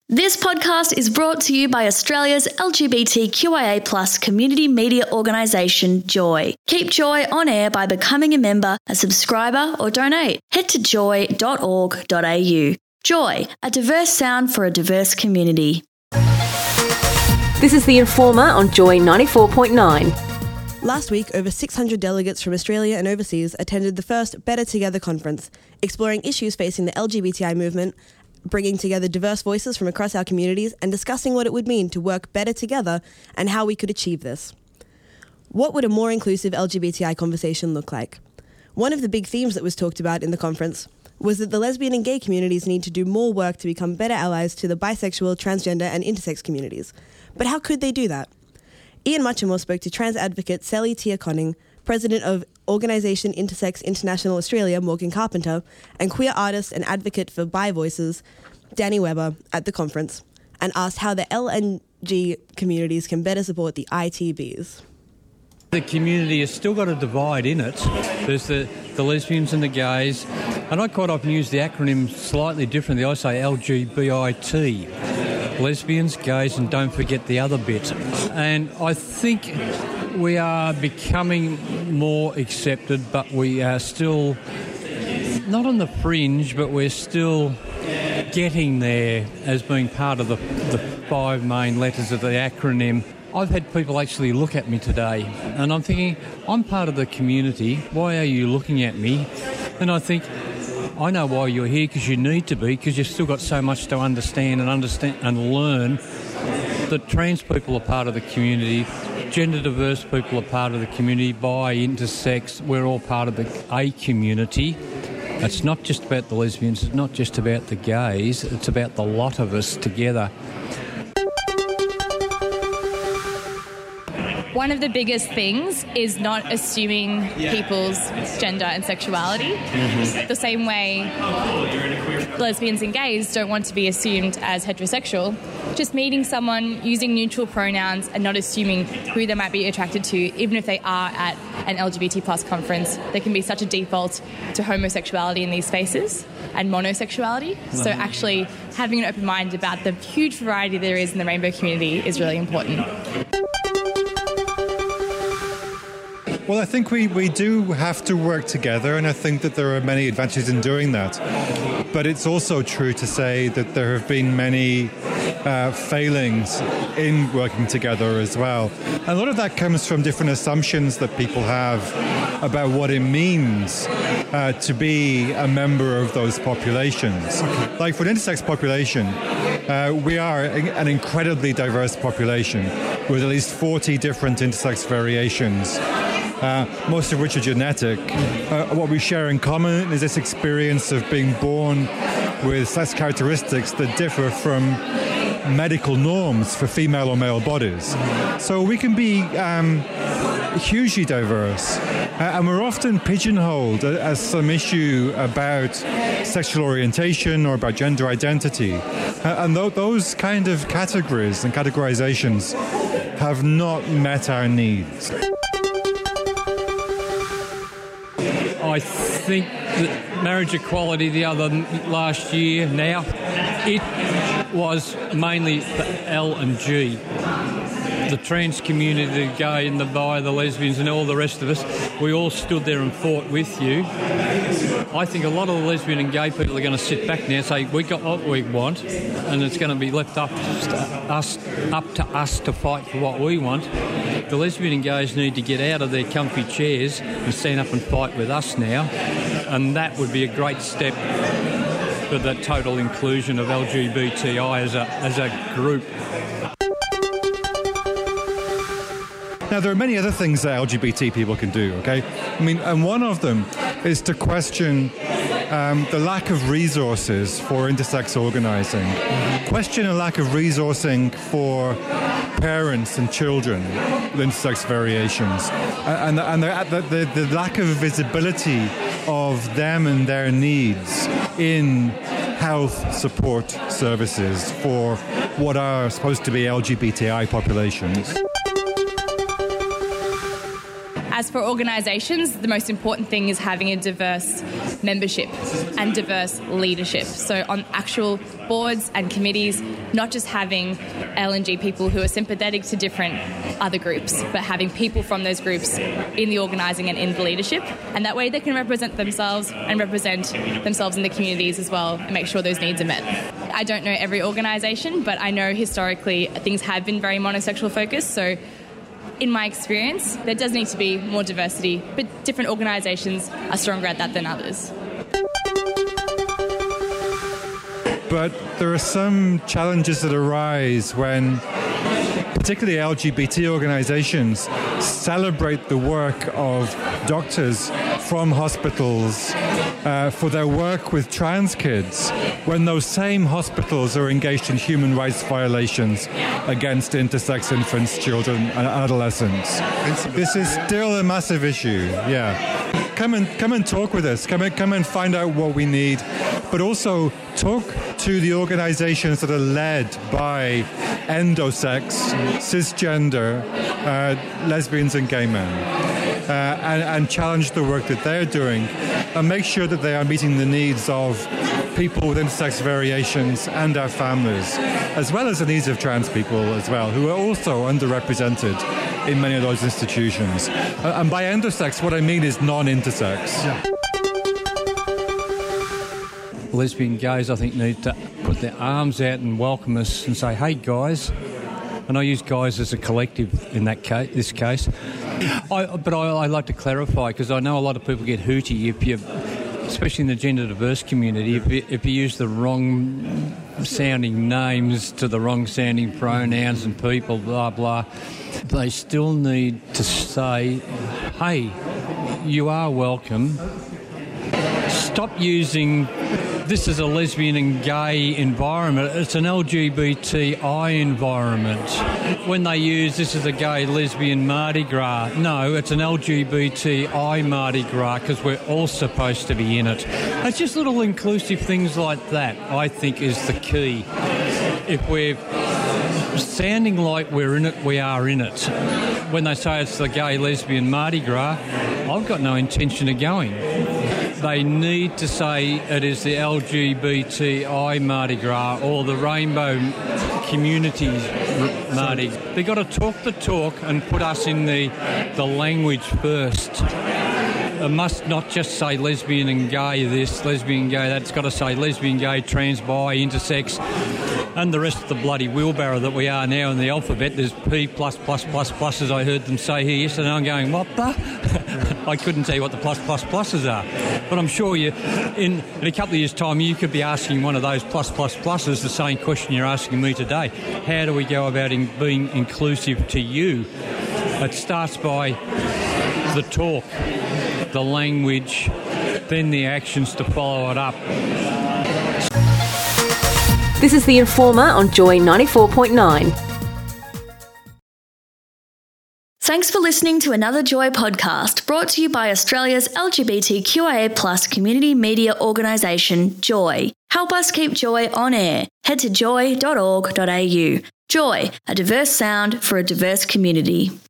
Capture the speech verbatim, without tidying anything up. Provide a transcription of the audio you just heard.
This podcast is brought to you by Australia's L G B T Q I A plus community media organisation, Joy. Keep Joy on air by becoming a member, a subscriber or donate. Head to joy dot org dot a u. Joy, a diverse sound for a diverse community. This is The Informer on Joy ninety-four point nine. Last week, over six hundred delegates from Australia and overseas attended the first Better Together conference, exploring issues facing the L G B T I movement, bringing together diverse voices from across our communities and discussing what it would mean to work better together and how we could achieve this. What would a more inclusive L G B T I conversation look like? One of the big themes that was talked about in the conference was that the lesbian and gay communities need to do more work to become better allies to the bisexual, transgender and intersex communities. But how could they do that? Ian Muchamore spoke to trans advocate Sally Tia Conning, president of Organisation Intersex International Australia, Morgan Carpenter, and queer artist and advocate for bi voices, Danny Webber, at the conference, and asked how the L N G communities can better support the I T Bs. The community has still got a divide in it. There's the, the lesbians and the gays, and I quite often use the acronym slightly differently. I say L G B I T. Lesbians, gays, and don't forget the other bit. And I think we are becoming more accepted, but we are still not on the fringe, but we're still getting there as being part of the, the five main letters of the acronym. I've had people actually look at me today, and I'm thinking, I'm part of the community. Why are you looking at me? And I think, I know why you're here, because you need to be, because you've still got so much to understand and understand and learn. That trans people are part of the community, gender diverse people are part of the community, bi, intersex, we're all part of the A community. It's not just about the lesbians, it's not just about the gays, it's about the lot of us together. One of the biggest things is not assuming people's gender and sexuality. Mm-hmm. The same way lesbians and gays don't want to be assumed as heterosexual. Just meeting someone, using neutral pronouns and not assuming who they might be attracted to, even if they are at an L G B T plus conference. There can be such a default to homosexuality in these spaces and monosexuality. Mm-hmm. So actually having an open mind about the huge variety there is in the rainbow community is really important. Well, I think we, we do have to work together, and I think that there are many advantages in doing that. But it's also true to say that there have been many uh, failings in working together as well. And a lot of that comes from different assumptions that people have about what it means uh, to be a member of those populations. Like for an intersex population, uh, we are an incredibly diverse population with at least forty different intersex variations. Uh, most of which are genetic. Uh, what we share in common is this experience of being born with sex characteristics that differ from medical norms for female or male bodies. So we can be um, hugely diverse, uh, and we're often pigeonholed as some issue about sexual orientation or about gender identity. Uh, and th- those kind of categories and categorizations have not met our needs. I think that marriage equality the other last year now, it was mainly the L and G. The trans community, the gay and the bi, the lesbians and all the rest of us, we all stood there and fought with you. I think a lot of the lesbian and gay people are going to sit back now and say, we got what we want, and it's going to be left up to us, up to us to fight for what we want. The lesbian and gays need to get out of their comfy chairs and stand up and fight with us now, and that would be a great step for the total inclusion of L G B T I as a, as a group. Now, there are many other things that L G B T people can do, okay? I mean, and one of them is to question um, the lack of resources for intersex organising. Question a lack of resourcing for parents and children with intersex variations. And, and the, the, the lack of visibility of them and their needs in health support services for what are supposed to be L G B T I populations. as for organisations, the most important thing is having a diverse membership and diverse leadership. So on actual boards and committees, not just having L and G people who are sympathetic to different other groups, but having people from those groups in the organising and in the leadership. And that way they can represent themselves and represent themselves in the communities as well and make sure those needs are met. I don't know every organisation, but I know historically things have been very monosexual focused. So in my experience, there does need to be more diversity, but different organisations are stronger at that than others. But there are some challenges that arise when particularly L G B T organisations celebrate the work of doctors from hospitals uh, for their work with trans kids when those same hospitals are engaged in human rights violations against intersex infants, children and adolescents. This is still a massive issue, yeah. Come and come and talk with us. Come and, come and find out what we need, but also talk to the organisations that are led by endosex, cisgender, uh, lesbians and gay men, uh, and, and challenge the work that they're doing, and make sure that they are meeting the needs of people with intersex variations and our families, as well as the needs of trans people as well, who are also underrepresented in many of those institutions. Uh, and by endosex, what I mean is non-intersex. Yeah. Lesbian gays, I think, need to put their arms out and welcome us and say, hey, guys. And I use guys as a collective in that case, this case. I, but I, I like to clarify, because I know a lot of people get hooty if you, especially in the gender diverse community, if you, if you use the wrong sounding names to the wrong sounding pronouns and people, blah, blah. They still need to say, hey, you are welcome. Stop using this is a lesbian and gay environment. It's an L G B T I environment. When they use this is a gay lesbian Mardi Gras, no, it's an L G B T I Mardi Gras because we're all supposed to be in it. It's just little inclusive things like that, I think, is the key. If we're sounding like we're in it, we are in it. When they say it's the gay lesbian Mardi Gras, I've got no intention of going. They need to say it is the L G B T I Mardi Gras or the Rainbow Communities Mardi. They've got to talk the talk and put us in the, the language first. It must not just say lesbian and gay this, lesbian gay that. It's got to say lesbian, gay, trans, bi, intersex, and the rest of the bloody wheelbarrow that we are now in the alphabet. There's P plus plus plus plus, as I heard them say here yesterday. I'm going, what the? I couldn't tell you what the plus plus pluses are. But I'm sure you, in, in a couple of years' time, you could be asking one of those plus plus pluses the same question you're asking me today. How do we go about in being inclusive to you? It starts by the talk, the language, then the actions to follow it up. This is The Informer on Joy ninety-four point nine. Thanks for listening to another Joy podcast brought to you by Australia's L G B T Q I A plus community media organisation, Joy. Help us keep Joy on air. Head to joy dot org dot a u. Joy, a diverse sound for a diverse community.